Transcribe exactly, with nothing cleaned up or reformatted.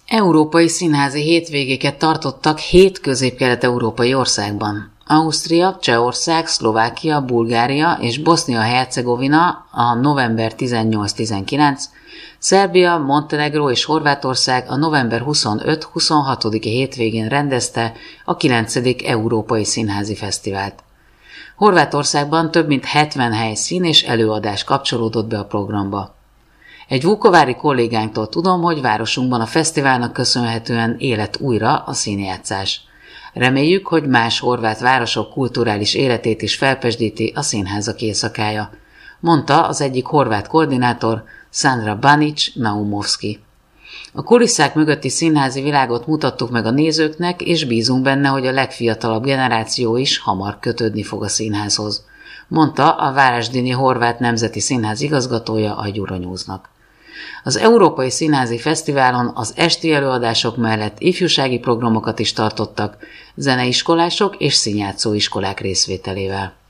Európai színházi hétvégéket tartottak hét közép-kelet-európai országban. Ausztria, Csehország, Szlovákia, Bulgária és Bosznia-Hercegovina a november tizennyolc-tizenkilenc, Szerbia, Montenegró és Horvátország a november huszonöt-huszonhatodika hétvégén rendezte a kilencedik Európai Színházi Fesztivált. Horvátországban több mint hetven helyszín és előadás kapcsolódott be a programba. Egy vukovári kollégánktól tudom, hogy városunkban a fesztiválnak köszönhetően élet újra a színjátszás. Reméljük, hogy más horvát városok kulturális életét is felpezsdíti a színházak éjszakája, mondta az egyik horvát koordinátor, Sandra Banic-Naumovski. A kulisszák mögötti színházi világot mutattuk meg a nézőknek, és bízunk benne, hogy a legfiatalabb generáció is hamar kötődni fog a színházhoz, mondta a Városdini Horvát Nemzeti Színház igazgatója a Euronews-nak. Az Európai Színházi Fesztiválon az esti előadások mellett ifjúsági programokat is tartottak, zeneiskolások és színjátszóiskolák részvételével.